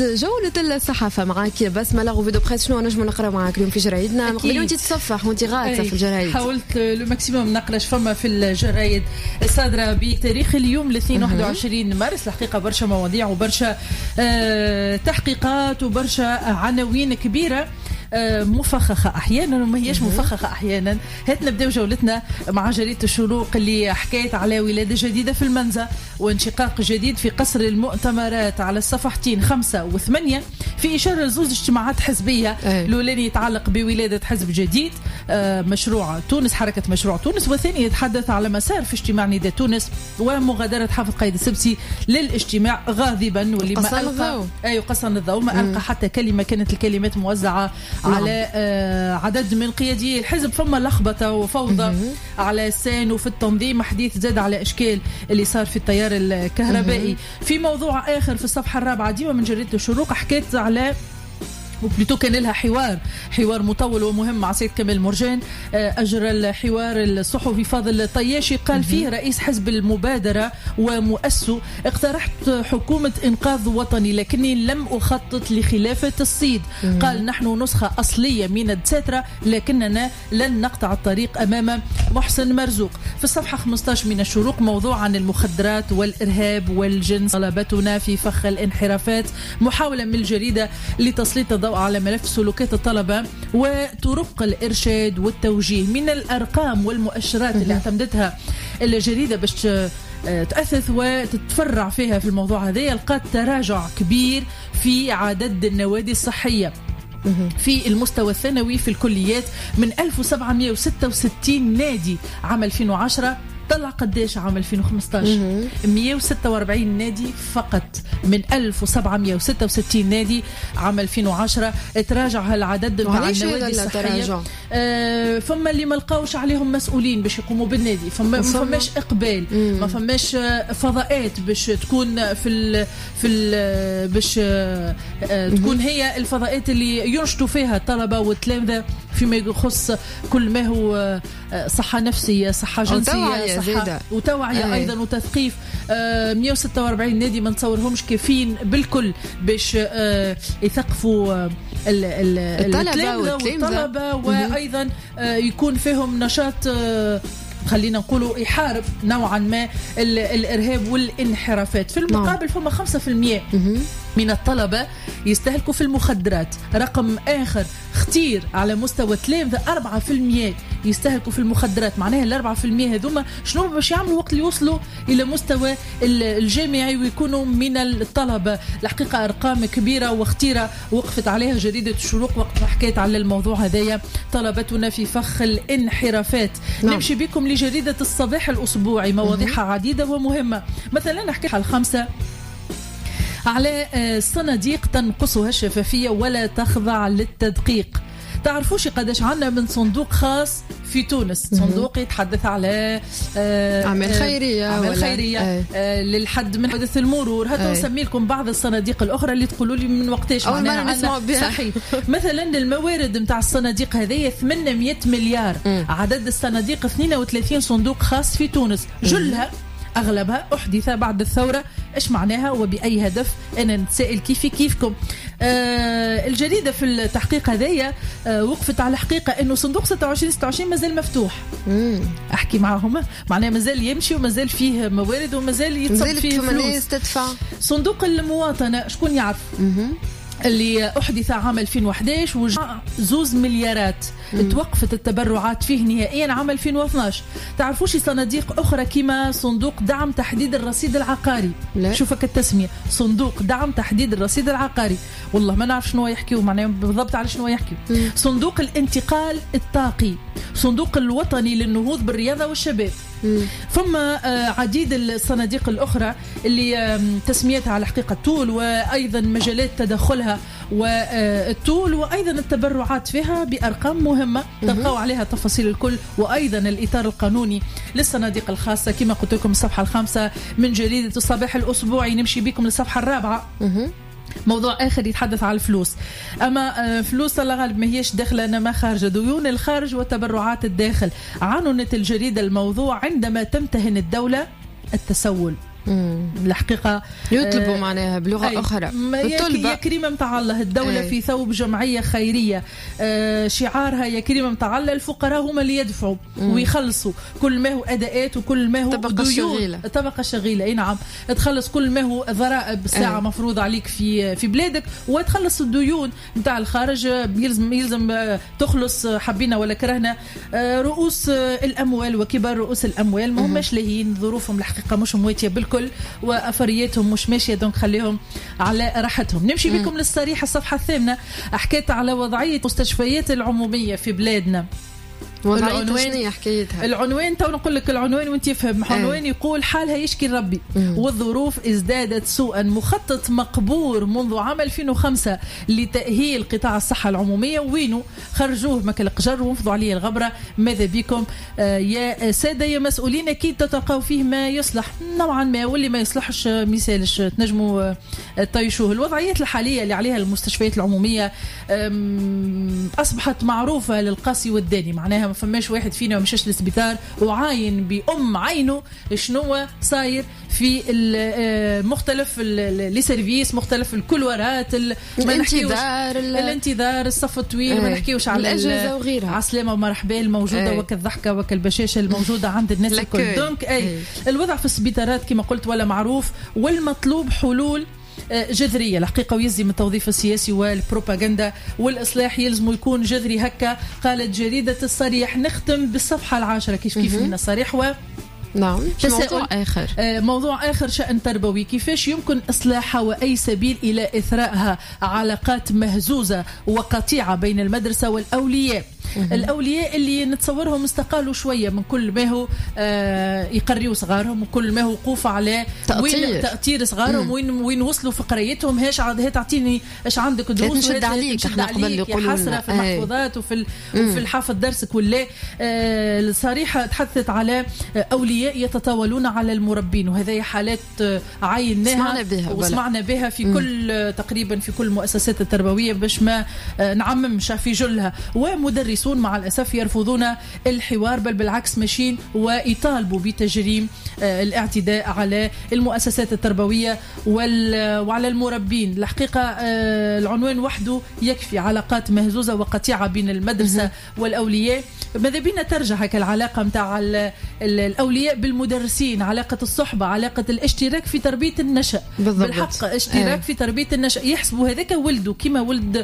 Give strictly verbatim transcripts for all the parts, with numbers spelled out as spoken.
جولة الصحافة معاك بسمة وفيديو بريس. شنو نجم نقرأ معاك اليوم في جرايدنا؟ قبل وانت تصفح وانت غاطة في الجرايد. حاولت لو ماكسيموم نقرأ فما في الجرايد الصادرة بتاريخ اليوم الاثنين واحد وعشرين مارس. الحقيقة برشا مواضيع وبرشا آه تحقيقات وبرشا عناوين كبيرة مفخخة أحيانا وما هيش مفخخة أحيانا. هات نبدأ جولتنا مع جريدة الشروق اللي حكيت على ولادة جديدة في المنزة وانشقاق جديد في قصر المؤتمرات على الصفحتين خمسة وثمانية في إشارة لزوج اجتماعات حزبية. الأولاني يتعلق بولادة حزب جديد مشروع تونس حركة مشروع تونس، والثاني يتحدث على مسار في اجتماع نداء تونس ومغادرة حافظ قايد السبسي للاجتماع غاضبا واللي ما ألقى أي قصر الضوء ما ألقى حتى كلمة. كانت الكلمات موزعة نعم. على آه عدد من قيادي الحزب. فما لخبطة وفوضى مم. على السان وفي التنظيم. حديث زاد على إشكال اللي صار في التيار الكهربائي. مم. في موضوع آخر في الصفحة الرابعة ديما من جريدة الشروق حكيت على وبليتو كان لها حوار حوار مطول ومهم مع سيد كمال مرجان. أجرى الحوار الصحفي فاضل طياشي قال فيه رئيس حزب المبادرة ومؤسسه: اقترحت حكومة إنقاذ وطني لكني لم أخطط لخلافة الصيد. قال: نحن نسخة أصلية من الدساترة لكننا لن نقطع الطريق أمام محسن مرزوق. في الصفحة خمسة عشر من الشروق موضوع عن المخدرات والإرهاب والجنس. طلبتنا في فخ الانحرافات، محاولة من الجريدة لتسليط الضوء على ملف سلوكات الطلبة وطرق الإرشاد والتوجيه. من الأرقام والمؤشرات اللي اعتمدتها الجريدة باش تأثث وتتفرع فيها في الموضوع هذا، لقات تراجع كبير في عدد النوادي الصحية في المستوى الثانوي في الكليات من ألف وسبعمائة وستة وستين نادي عام ألفين وعشرة طلع قديش عام ألفين وخمسة عشر مئة وستة وأربعين نادي فقط من ألف وسبعمائة وستة وستين نادي عام ألفين وعشرة. تراجع هالعدد مع النوادي الصحية. آه فما اللي ما لقاوش عليهم مسؤولين باش يقوموا بالنادي. فما ما فماش اقبال مم. ما فماش فضاءات باش تكون في ال في ال باش آه تكون هي الفضاءات اللي ينشطوا فيها الطلبة والتلامذة فيما يخص كل ما هو صحة نفسية، صحة جنسية، صحة وتوعية أيضا وتثقيف. آه مئة وستة وأربعين نادي ما نتصورهمش كافيين بالكل باش آه يثقفوا آه الطلبة والطلبة وأيضا آه يكون فيهم نشاط آه خلينا نقولوا يحارب نوعا ما الإرهاب والانحرافات. في المقابل فما خمسة في المئة من الطلبة يستهلكوا في المخدرات. رقم آخر اختير على مستوى تلامذة أربعة في المئة يستهلكوا في المخدرات. معناها الأربعة في المئة هذوما شنو باش يعملوا وقت اللي يوصلوا إلى مستوى الجامعي ويكونوا من الطلبة؟ الحقيقة أرقام كبيرة واختيرة وقفت عليها جريدة الشروق وقت ما حكيت على الموضوع هذايا. طلبتنا في فخ الانحرافات. نعم. نمشي بكم لجريدة الصباح الأسبوعي، مواضيعها عديدة ومهمة. مثلا نحكي على الخمسة على صناديق تنقصها الشفافية ولا تخضع للتدقيق. تعرفوش قداش عنا من صندوق خاص في تونس؟ صندوق يتحدث على أعمال خيرية أعمال خيرية آه للحد من حدث المرور. هاتوا نسمي لكم بعض الصناديق الأخرى اللي تقولوا لي من وقتاش معناها نسمع بها. صحيح. مثلا الموارد متاع الصناديق هذه ثمانمائة مليار. م. عدد الصناديق اثنين وثلاثين صندوق خاص في تونس. جلها أغلبها أحدث بعد الثورة. إيش معناها وبأي هدف؟ أنا نتسائل كيفي كيفكم. آه الجريدة في التحقيق هذايا آه وقفت على حقيقة أنه صندوق ستة وعشرين ستة وعشرين مازال مفتوح. مم. أحكي معهم معناها مازال يمشي ومازال فيه موارد ومازال يتصب فيه فلوس تدفع. صندوق المواطنة شكون يعرف؟ مم. اللي أحدث عام ألفين وأحد عشر وجاء زوز مليارات. مم. توقفت التبرعات فيه نهائيا عام ألفين واثني عشر. تعرفوش صناديق أخرى كما صندوق دعم تحديد الرصيد العقاري؟ شوفك التسمية، صندوق دعم تحديد الرصيد العقاري. والله ما نعرف شنو يحكيوا معناه بالضبط على شنو يحكيوا. صندوق الانتقال الطاقي، صندوق الوطني للنهوض بالرياضة والشباب. فما عديد الصناديق الأخرى اللي تسميتها على حقيقة طول وأيضا مجالات تدخلها والطول وأيضا التبرعات فيها بأرقام مهمة. تلقوا عليها تفاصيل الكل وأيضا الإطار القانوني للصناديق الخاصة كما قلت لكم الصفحة الخامسة من جريدة الصباح الأسبوعي. نمشي بكم للصفحة الرابعة. موضوع آخر يتحدث على الفلوس. أما فلوس الغالب ما هيش داخلة إنما خارجة. ديون الخارج وتبرعات الداخل. عنونت الجريدة الموضوع عندما تمتهن الدولة التسول. الحقيقة يطلبوا معناها بلغة أي أخرى. يا كريمة متاع الله، الدولة أي. في ثوب جمعية خيرية آه شعارها يا كريمة متاع الله، الفقراء هم اللي يدفعوا مم. ويخلصوا كل ما هو أداءات وكل ما هو طبقة شغيلة. طبقة شغيلة أي نعم، تخلص كل ما هو ضرائب ساعة أي. مفروض عليك في في بلادك، وتخلص الديون متاع الخارج. يلزم يلزم تخلص حبينا ولا كرهنا آه رؤوس الأموال وكبار رؤوس الأموال ما هماش لاهين، ظروفهم الحقيقة مش مواتية بالكل وأفرياتهم مش ماشية، دونك خليهم على راحتهم. نمشي مم. بكم للصريحة الصفحة الثامنة، حكيت على وضعية مستشفيات العمومية في بلادنا. العنوان حكايتها العنوان تو نقول لك العنوان وانت فهم. عنوان يقول حالها يشكي ربي مم. والظروف ازدادت سوءا. مخطط مقبور منذ عام ألفين وخمسة لتأهيل قطاع الصحة العمومية، وينه خرجوه مكل قجر وانفضوا عليه الغبرة. ماذا بكم آه يا سادة يا مسؤولين، اكيد تتلقاو فيه ما يصلح نوعا ما، واللي ما يصلحش مثالش تنجموا آه طيشوه. الوضعيات الحالية اللي عليها المستشفيات العمومية اصبحت معروفة للقاسي والداني، معناها ما فماش واحد فينا ومشاش للسبيطار وعاين بأم عينه شنو صاير في مختلف لي سيرفيس، مختلف الكلورات، الانتظار الانتظار الصف الطويل، ما نحكيوش على الاجهزه وغيرها، على السلامه ومرحبا الموجوده وكالضحكه وكالبشاشه الموجوده عند الناس الكل. دونك اي أي. الوضع في السبيطارات كما قلت ولا معروف، والمطلوب حلول جذرية الحقيقة، ويلزم التوظيف السياسي والبروباغندا والإصلاح يلزم يكون جذري هكا. قالت جريدة الصريح. نختم بالصفحة العاشرة كيف كيف من الصريح و نعم موضوع آخر موضوع آخر شأن تربوي. كيفاش يمكن إصلاحها وأي سبيل إلى إثراءها؟ علاقات مهزوزة وقطيعة بين المدرسة والأولياء. الأولياء اللي نتصورهم استقالوا شوية من كل ما هو آه يقريوا صغارهم، وكل ما هو وقوف على تأطير. وين تأطير صغارهم، وين وين وصلوا في قريتهم. هاش عاد تعطيني ايش عندك دروس نشد عليك، احنا قبل يقولوا حسرة في المحفوظات وفي وفي الحافظ درسك ولا آه الصريحة تحدثت على أولياء يتطاولون على المربين، وهذه حالات عايناها وسمعنا بها في مم. كل تقريبا في كل المؤسسات التربوية باش ما آه نعممش في جلها. ومدرسون مع الأسف يرفضون الحوار، بل بالعكس ماشيين ويطالبوا بتجريم آه الاعتداء على المؤسسات التربوية وعلى المربين. الحقيقة آه العنوان وحده يكفي. علاقات مهزوزة وقطيعة بين المدرسة مم. والأولياء. ماذا بينا ترجع هكا العلاقة متاع الأولياء بالمدرسين، علاقة الصحبة، علاقة الاشتراك في تربية النشأ. بالضبط. بالحق اشتراك أي. في تربية النشأ. يحسبوا هذاك ولده كما ولد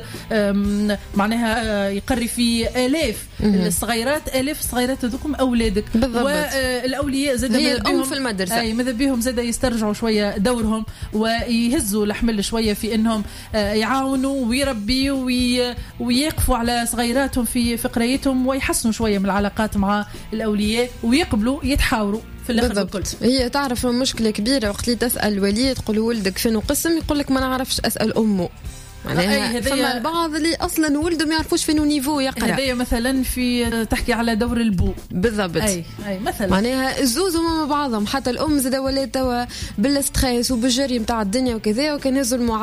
معناها يقري في آلاف الصغيرات، آلاف الصغيرات هذوكم أولادك. بالضبط. والأولياء زاد هي الأم في المدرسة. أي ماذا بهم زاد يسترجعوا شوية دورهم ويهزوا الحمل شوية في إنهم يعاونوا ويربيوا ويقفوا على صغيراتهم في في قرايتهم، ويحسنوا شوية من العلاقات مع الأولياء ويقبلوا يتحاوروا في الاخر. بالضبط. هي تعرف مشكلة كبيرة وقت اللي تسأل ولي تقول ولدك فين قسم، يقول لك ما نعرفش أسأل أمه. معناها فما البعض اللي اصلا ولدهم ما يعرفوش فين نيفو يقرا. هذه مثلا في تحكي على دور البو. بالضبط. اي اي مثلا معناها الزوز هما مع بعضهم، حتى الام زاد ولات توا بالستريس وبالجري نتاع الدنيا وكذا، وكان يهزوا